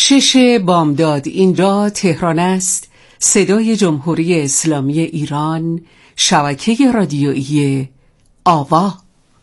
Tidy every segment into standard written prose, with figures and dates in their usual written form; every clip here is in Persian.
6 بامداد. اینجا تهران است، صدای جمهوری اسلامی ایران، شبکه رادیویی آوا.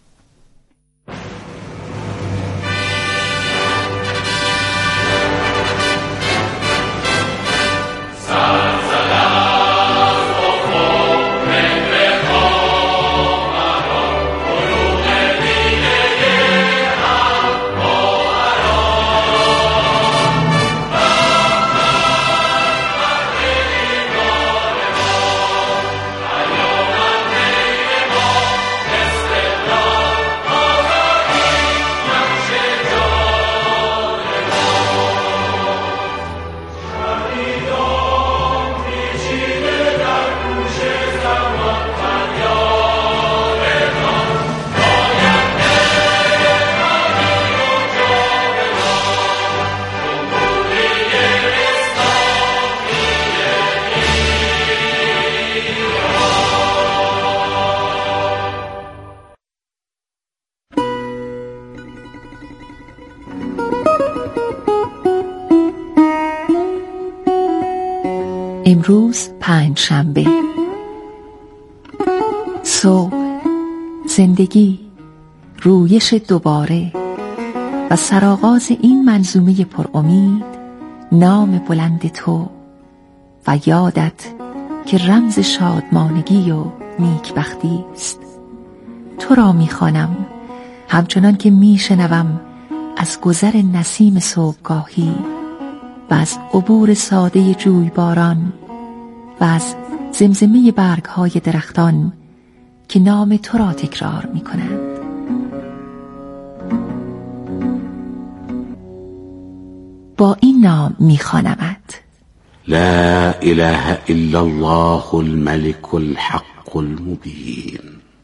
امروز پنجشنبه. صبح، زندگی، رویش دوباره و سرآغاز این منظومه پر امید، نام بلند تو و یادت که رمز شادمانگی و نیکبختی است. تو را می‌خوانم همچنان که میشنوم از گذر نسیم صبحگاهی و از عبور ساده جویباران و از زمزمه برگ‌های درختان که نام تو را تکرار می‌کنند. با این نام می‌خوانمت: لا اله الا الله الملك الحق المبين.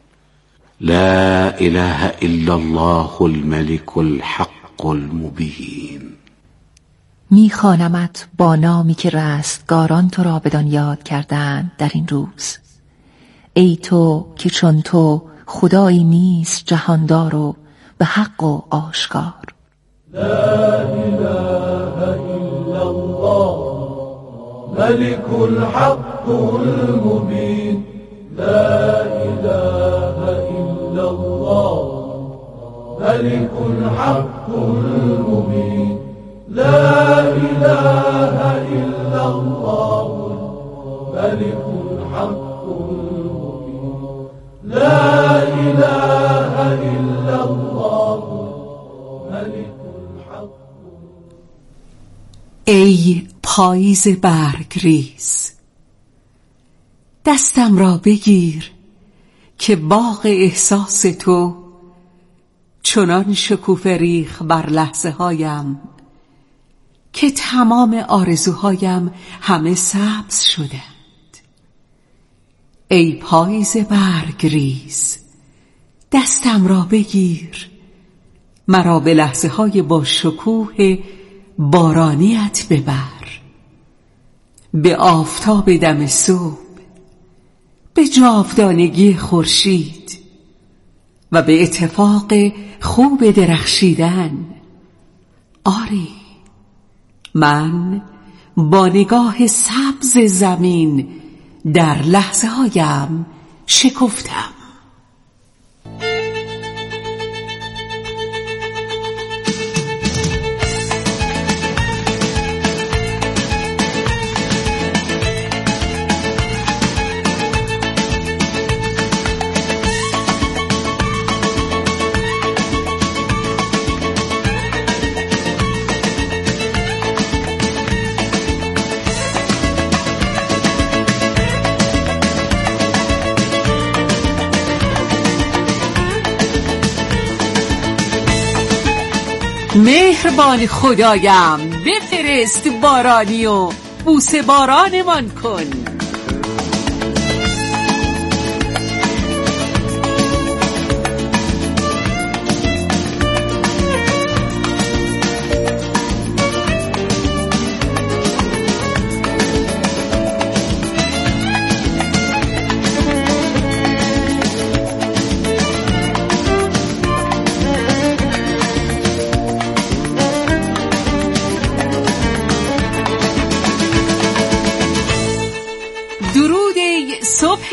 لا اله الا الله الملك الحق المبين. میخوانمت با نامی که رستگاران تو را بدان یاد کردند در این روز. ای تو که چون تو خدایی نیست جهاندار و به حق و آشکار. لا اله الا الله ملك الحق المبين. لا اله الا الله ملك الحق المبين. لا اله الا الله ملك الحق المبين. لا اله الا الله ملك الحق. ای پاییز برگریز، دستم را بگیر که باغ احساس تو چنان شکوفه ریخ بر لحظه هایم که تمام آرزوهایم همه سبز شدند. ای پاییز برگریز، دستم را بگیر، مرا به لحظه های با شکوه بارانیت ببر، به آفتاب دم صبح، به جاودانگی خورشید و به اتفاق خوب درخشیدن. آری، من با نگاه سبز زمین در لحظه هایم شکفتم. مهربان خدایم، بفرست بارانی و بوسه بارانمان کن.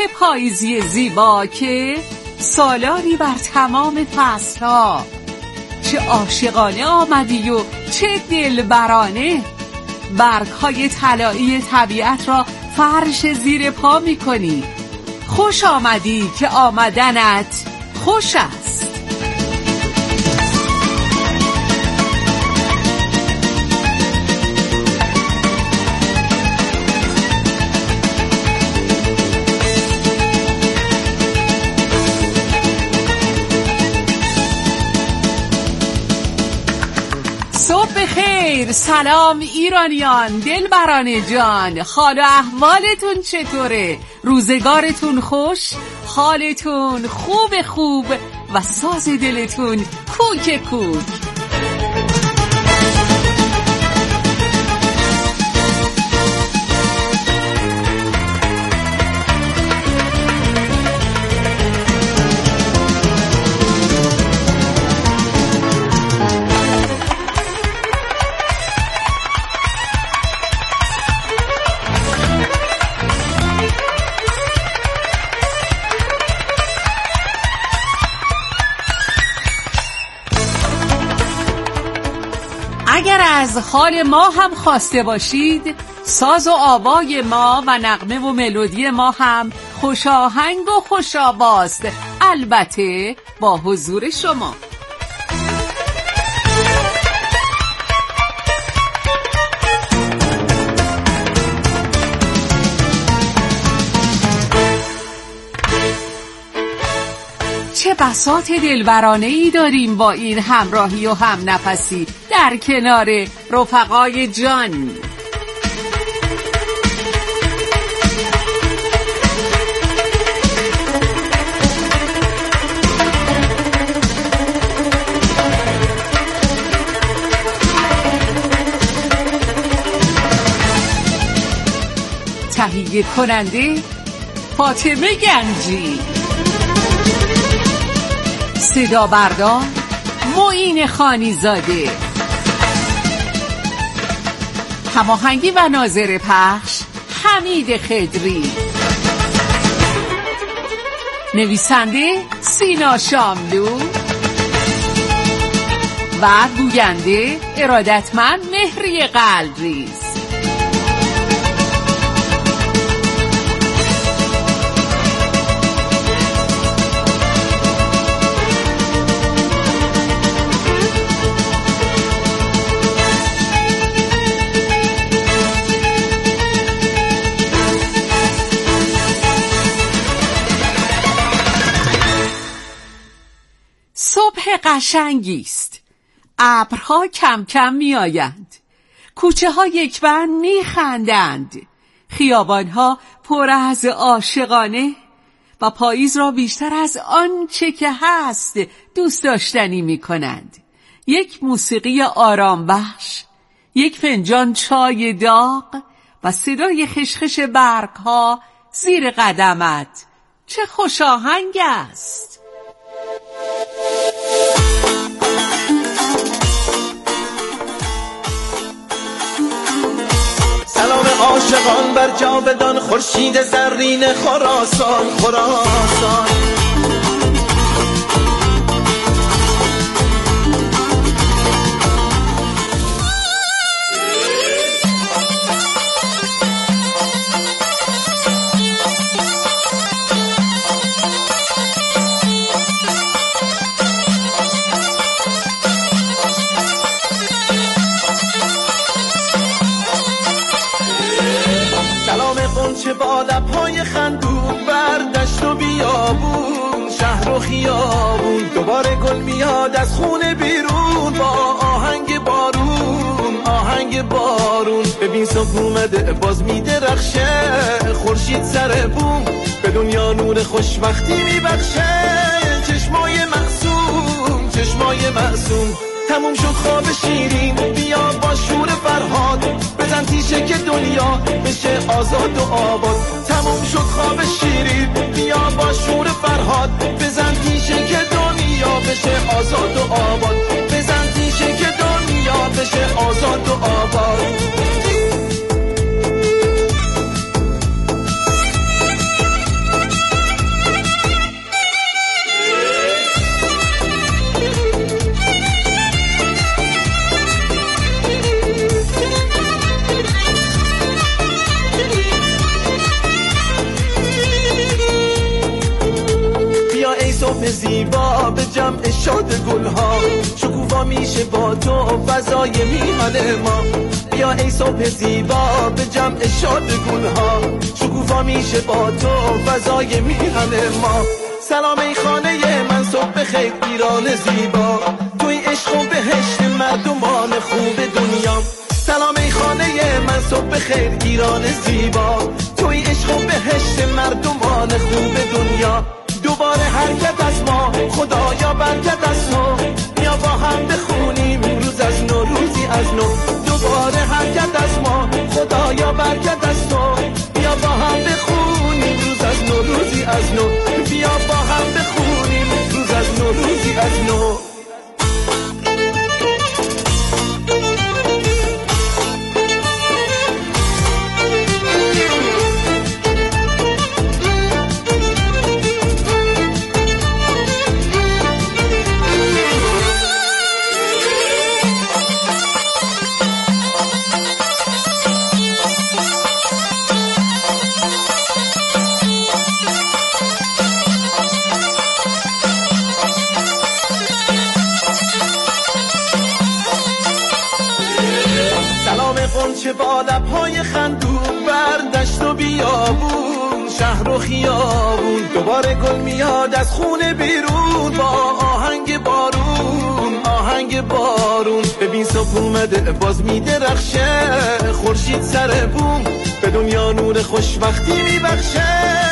چه پاییزی زیبا که سالاری بر تمام فصلها. چه عاشقانه آمدی و چه دلبرانه، برگ‌های طلایی طبیعت را فرش زیر پا می‌کنی. خوش آمدی که آمدنت خوش است. صبح خیر، سلام ایرانیان، دلبران جان، حال و احوالتون چطوره؟ روزگارتون خوش؟ حالتون خوب و ساز دلتون کوک کوک؟ اگر از حال ما هم خواسته باشید، ساز و آوای ما و نغمه و ملودی ما هم خوش آهنگ و خوش آواست، البته با حضور شما. چه بساط دلبرانه‌ای داریم با این همراهی و هم نفسی در کنار رفقای جان. تهیه کننده فاطمه گنجی، صدا بردار معین خانیزاده، هماهنگی و ناظر پخش حمید خضری، نویسنده سینا شاملو و گوینده ارادتمند مهری قلبریز. صبح قشنگی است. ابرها کم کم می آیند. کوچه ها یکبند می خندند. خیابان ها پر از عاشقانه و پاییز را بیشتر از آنچه که هست دوست داشتنی می کنند. یک موسیقی آرام بخش، یک فنجان چای داغ و صدای خشخش برگ ها زیر قدمت. چه خوش آهنگ است. سلام عاشقان بر جاودان خورشید زرین خراسان. چه با لب‌های خندون بر دشت و بیابون، شهر و خیابون، دوباره گل میاد از خونه بیرون با آهنگ بارون. ببین صبح اومده باز میدرخشه، خورشید سر بوم به دنیا نور خوشبختی میبخشه. چشمای معصوم تموم شد خواب شیرین، بیا با شور فرهاد بزن تیشه که دنیا بشه آزاد و آباد. تموم شد خواب شیرین، بیا با شور فرهاد بزن تیشه که دنیا بشه آزاد و آباد. بزن تیشه که دنیا بشه آزاد و آباد. جمع شاد گلها شکوفا میشه با تو فضای میهن ما بیا ای صبح زیبا به جمع شاد گلها شکوفا میشه با تو فضای میهن ما سلام ای خانه من صبح بخیر ایران زیبا توی عشق و بهشت مردمان خوب دنیا سلام ای خانه من صبح بخیر ایران زیبا توی عشق و بهشت مردمان خوب دنیا دوباره حرکت از ما خدایا برکت از تو بیا با هم بخونیم روز از نو روزی از نو دوباره حرکت از ما خدایا برکت از تو بیا با هم بخونیم روز از نو روزی از نو بیا با هم بخونیم روز از نو روزی از نو چه با لب‌های خندون بر دشت و بیابون شهر و خیابون دوباره گل میاد از خونه بیرون با آهنگ بارون ببین صبح اومده باز میدرخشه خورشید سر بوم به دنیا نور خوشبختی میبخشه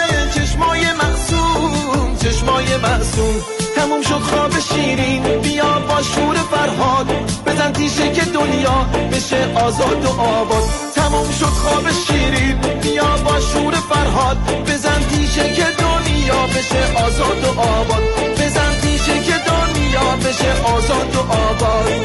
چشمای معصوم تموم شد خواب شیرین بیا با شور فرهاد بزن تیشه که دنیا بشه آزاد و آباد تموم شد خواب شیرین بیا با شور فرهاد بزن تیشه که دنیا بشه آزاد و آباد بزن تیشه که دنیا بشه آزاد و آباد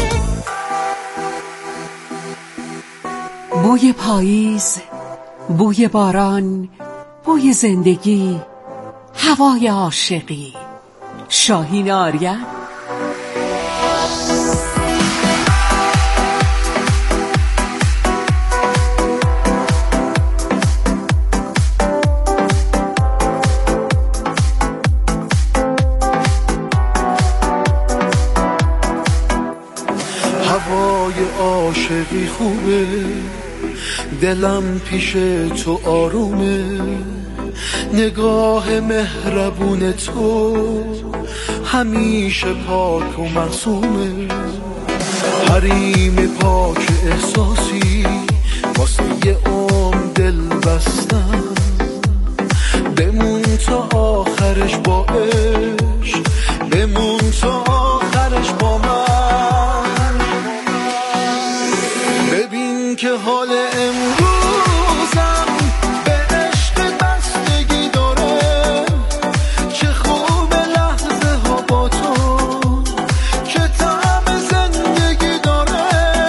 بوی پاییز بوی باران بوی زندگی هوای عاشقی شاهین آرین هوای عاشقی خوبه دلم پیش تو آرومه نگاه مهربون تو همیشه پاک و معصومه حریم پاک احساسی واسه یه دل بستم بمون تا آخرش با عشق بمون تا آخرش با من ببین که حال امروزم به عشق بستگی داره چه خوب لحظه ها با تو که طعم زندگی داره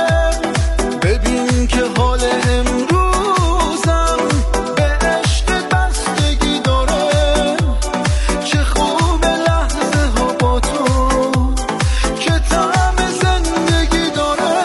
ببین که حال امروزم به عشق بستگی داره چه خوب لحظه ها با تو که طعم زندگی داره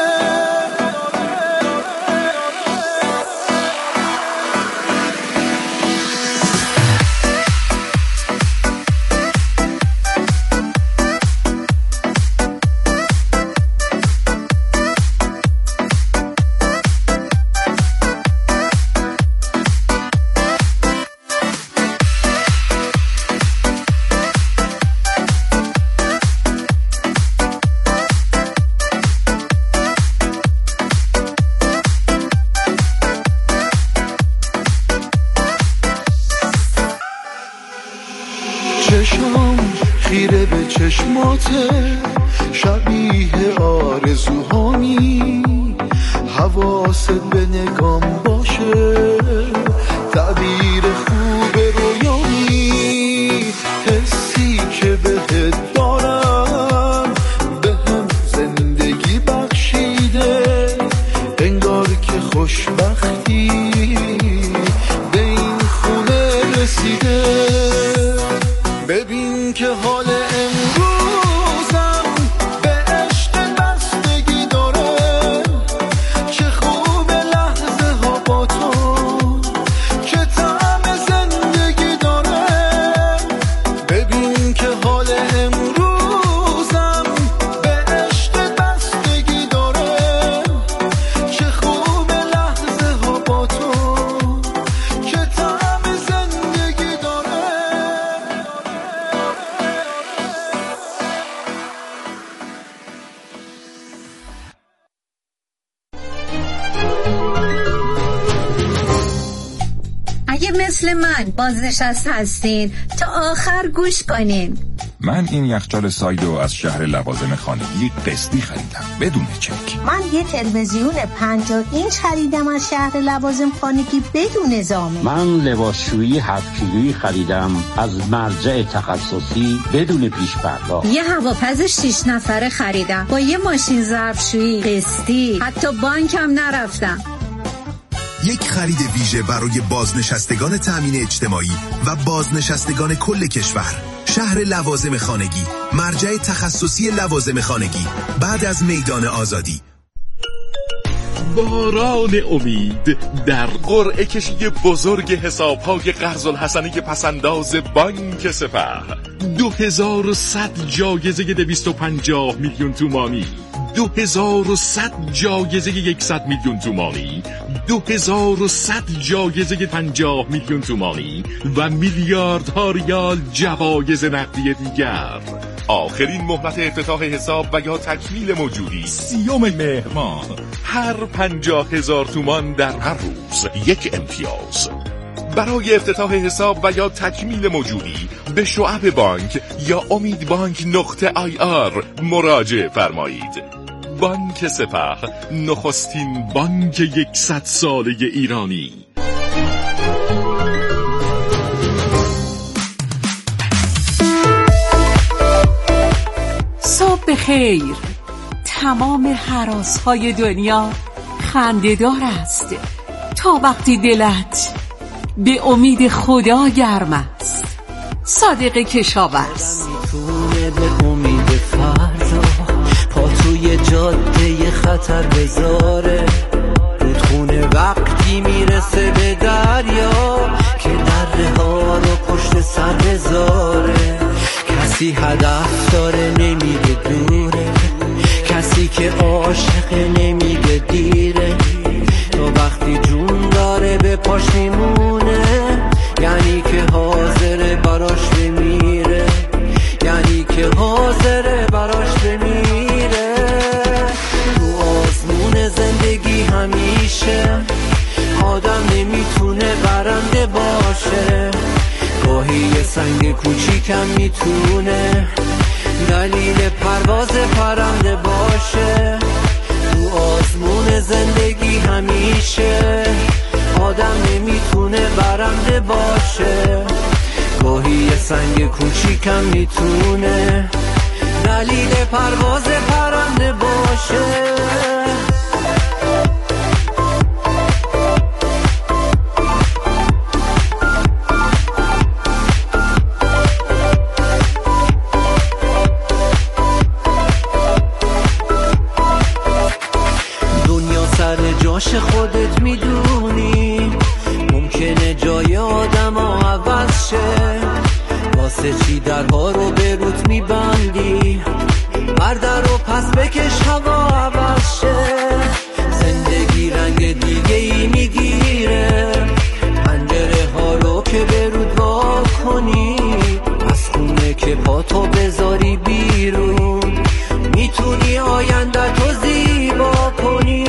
چشم خیره به چشماته شبیه آرزوهامی حواست به نگام باشه تعبیر خوب رویامی حسی که بهت دارم بهم زندگی بخشیده انگار که خوشبختی به این خونه رسیده ببین که حال امروزم به عشق بستگی داره چه خوب لحظه ها مثل من بازنشسته هستین تا آخر گوش کنین. من این یخچال سایدو از شهر لوازم خانگی قسطی خریدم بدون چک. من یه تلویزیون 50 اینچ خریدم از شهر لوازم خانگی بدون زامن. من لباسشویی 7 کیلویی خریدم از مرجع تخصصی بدون پیش پرداخت. یه هواپز 6 نفره خریدم با یه ماشین ظرفشویی قسطی، حتی بانکم نرفتم. یک خرید ویژه برای بازنشستگان تامین اجتماعی و بازنشستگان کل کشور. شهر لوازم خانگی، مرجع تخصصی لوازم خانگی، بعد از میدان آزادی. باران امید در قرعه کشی بزرگ حساب‌های قرض الحسنه پسنداز بانک سپه. 2100 جایزه 250 میلیون تومانی، 2100 جایزه 100 میلیون تومانی، 2100 جایزه 50 میلیون تومانی و میلیاردها ریال جوایز نقدی دیگر. آخرین مهلت افتتاح حساب و یا تکمیل موجودی 30 مهر ماه. هر 50,000 تومان در هر روز یک امتیاز. برای افتتاح حساب و یا تکمیل موجودی به شعب بانک یا امیدبانک.ir مراجعه فرمایید. بانک سپه، نخستین بانک 100 ساله ایرانی. صبح بخیر. تمام هراس‌های دنیا خنده‌دار است تا وقتی دلت به امید خدا گرم است. صادق کشاورز. میتونه به امید فردا پا توی جاده خطر بذاره، رودخونه وقتی میرسه به دریا که دره ها رو پشت سر بذاره. کسی هدف داره نمیگه دوره، کسی که عاشقه نمیگه دیره. تو وقتی جون داره به پاش میمونه، یعنی که حاضره براش بمیره، یعنی که حاضره براش بمیره. تو آسمون زندگی همیشه آدم نمیتونه برنده باشه، گاهی یه سنگ کوچیکم میتونه دلیل پرواز پرنده باشه. تو آسمون زندگی همیشه آدم نمیتونه برنده باشه، گاهی یه سنگ کوچیکم میتونه دلیل پرواز پرنده باشه. جاش خودت میدونی، ممکنه جای آدم ها عوض شه. واسه چی درها رو به روت میبندی؟ بردر رو پس بکش هوا عوض شه. زندگی رنگ دیگه ای میگیره، پنجره ها رو که به رود وا کنی، از خونه که پا تو بذاری بیرون، میتونی آینده تو زیبا کنی.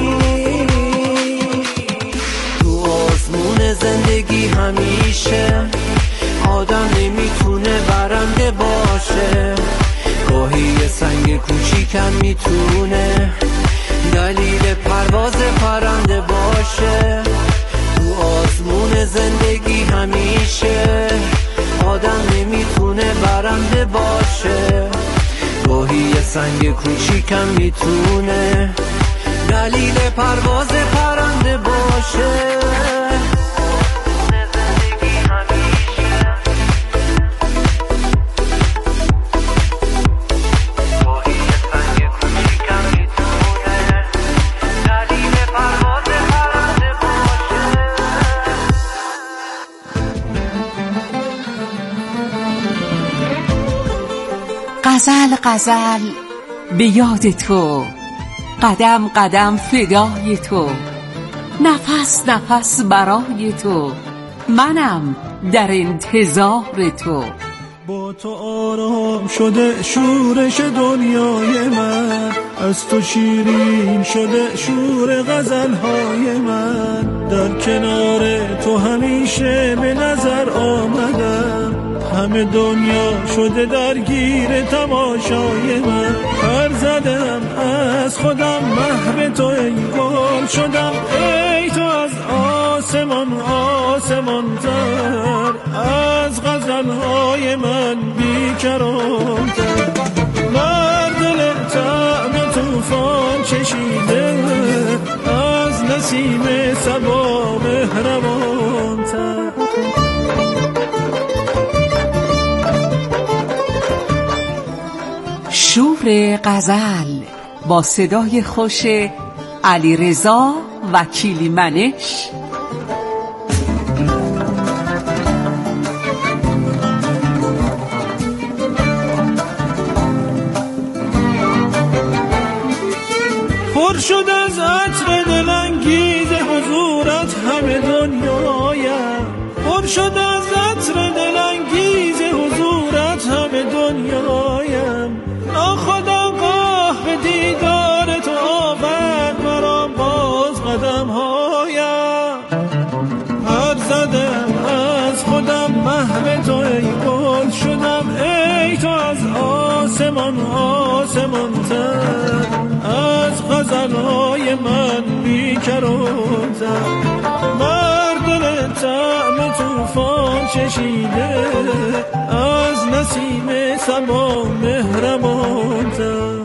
زندگی همیشه آدم نمیتونه برنده باشه، گاهی یه سنگ کوچیکم میتونه دلیل پرواز پرنده باشه. تو آسمون زندگی همیشه آدم نمیتونه برنده باشه، گاهی یه سنگ کوچیکم میتونه دلیل پرواز پرنده باشه. غزل غزل به یاد تو، قدم قدم فدای تو، نفس نفس برای تو، منم در انتظار تو. با تو آرام شده شورش دنیای من، از تو شیرین شده شور غزلهای من، در کنار تو همیشه به نظر آمدم، همه دنیا شده درگیر تماشای من، پر زدم از خودم محو تو ای گل شدم، ای تو از آسمان آسمان تر، از غزلهای من بیکران تر، بر دل طعم توفان چشیده، از نسیم صبا مهربان تر. شور غزل با صدای خوش علیرضا وکیلی منش. پر شد از عطر دلانگیز حضورت همه دنیایم، پر شد از عطر دلانگیز حضورت همه دنیایم، ناخودم قاه به دیدار تو آورد مرام باز قدمهایم، پر زدم از خودم محو تو ای گل شدم، ای تو از آسمان آسمان تر، از غزلهای من بیکران تر، بر دل طعم توفان چشیده، از نسیم صبا مهربان تر.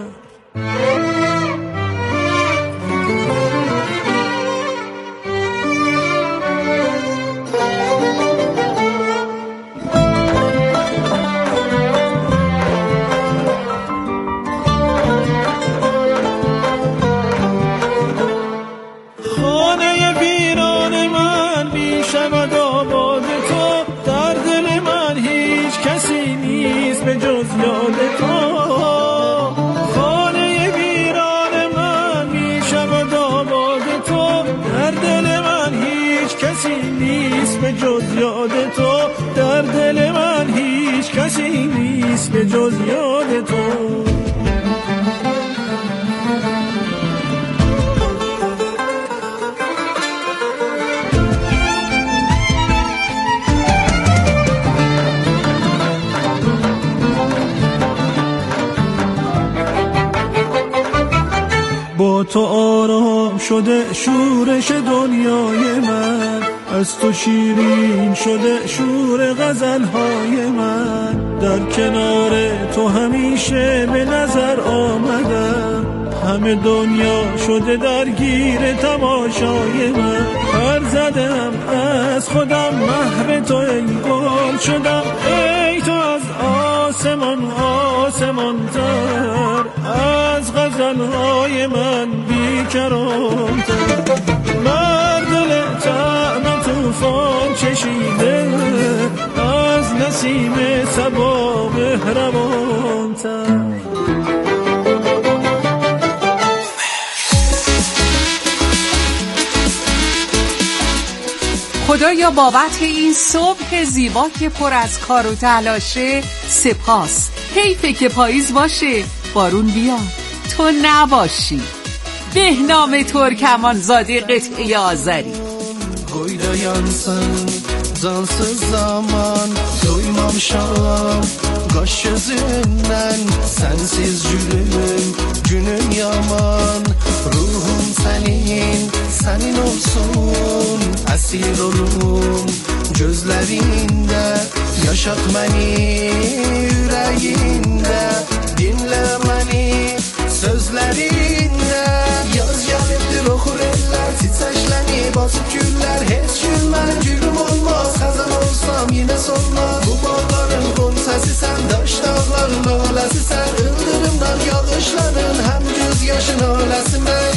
در دل من هیچ کسی نیست به جز یاد تو. با تو آرام شده شورش دنیای من، از تو شیرین شده شور غزلهای من، در کنار تو همیشه به نظر آمدم، همه دنیا شده درگیر تماشای من، پر زدم از خودم محو تو ای گل شدم، ای تو از آسمان آسمان تر، از غزلهای من بیکران تر، بر دل طعم توفان چشیده، از نسیم صبا مهربان تر. خدایا بابت این صبح زیبا که پر از کار و تلاشه سپاس. حیفه که پاییز باشه بارون بیاد تو نباشی. بهنام ترکمانزاده قطعه آذری. Koyda yansın cansız zaman, doymamışam kaş yüzünden, sensiz günüm yaman, ruhum senin olsun, esir olum gözlerinde, yaşat beni yüreğinde, dinle beni sözlerinde, yaz geliptir okur eller titreşlenip basıp güller, hiç gülmem gülüm olmaz, hazan olsam yine solmaz, bu bağların gonçası sen, daş dağların alası sen, ıldırımdan yağışların hem gözyaşın alası ben.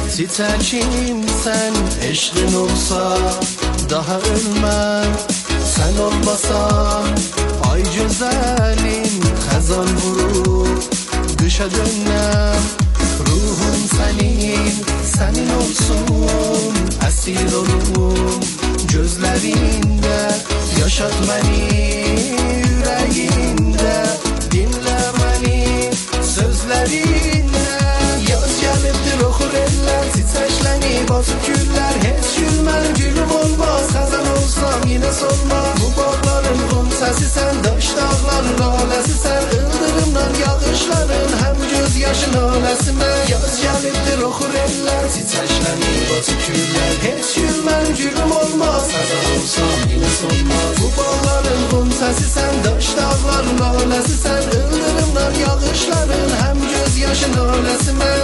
Titrekim sen, eşkin olsa daha ölmem, sen olmasan ay güzelim xəzan vurur dışa dönəm ruhum senin olsun əsir olum gözlərində yaşat məni ürəyində dinlə məni sözlərində yaz gəlibdir oxur eller çiçəklənib açıb güllər heç gülmən gülüm olmaz xəzan olsam yine solmaz bu bağların qonçəsi sən daş dağların laləsi sən ıldırımdan yağışların həm göz yaşın aləsi mən yaz gəlibdir oxur eller çiçəklənib açıb güllər heç gülmən gülüm olmaz xəzan olsam yine solmaz bu bağların qonçəsi sən daş dağların laləsi sən ıldırımdan yağışların həm göz yaşın aləsi mən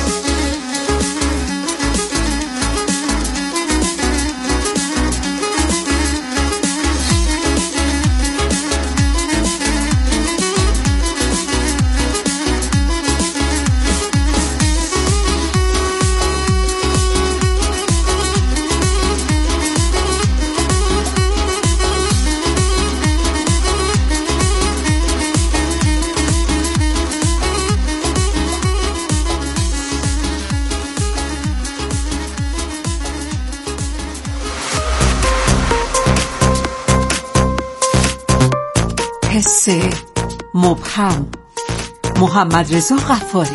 حس مبهم محمدرضا غفاری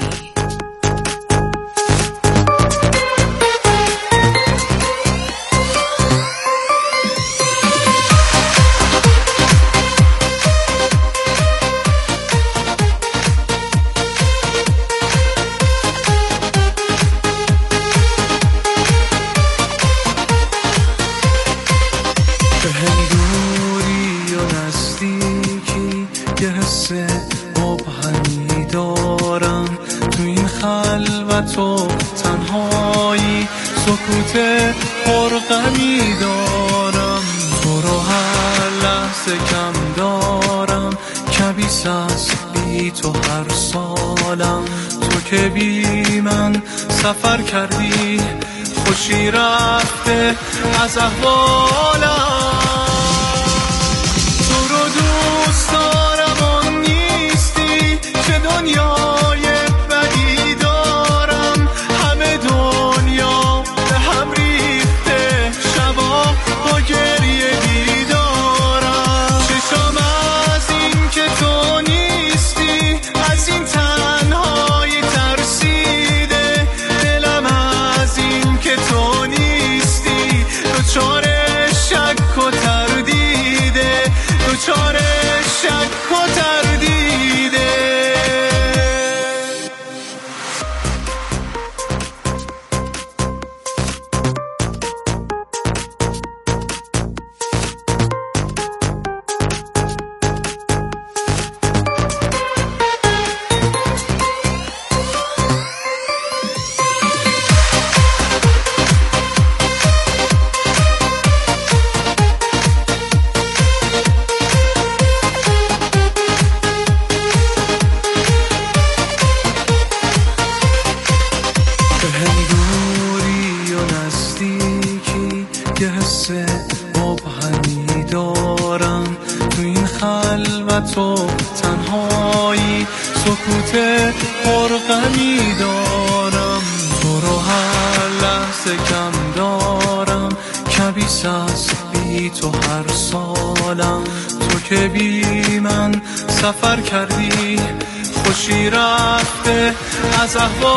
مبهمی دارم تو این خلوت و تنهایی سکوت پرغمی دارم تو رو هر لحظه کم دارم کبیس از بی تو هر سالم تو که بی من سفر کردی خوشی رفته از احوالم تو رو دوست دارم آن نیستی چه دنیای بدی دارم همه دنیا به هم ریخته شبا با گریه بیدارم چشم از این که تو نیستی از این تنهایی ترسیده دلم از این که تو نیستی دچار شک و تردیده دچار شک و تردیده یه حس مبهمی دارم تو این خلوت و تنهایی سکوت پرغمی دارم تو رو هر لحظه کم دارم کبیس از بی تو هر سالم تو که بی من سفر کردی خوشی رفته از احوال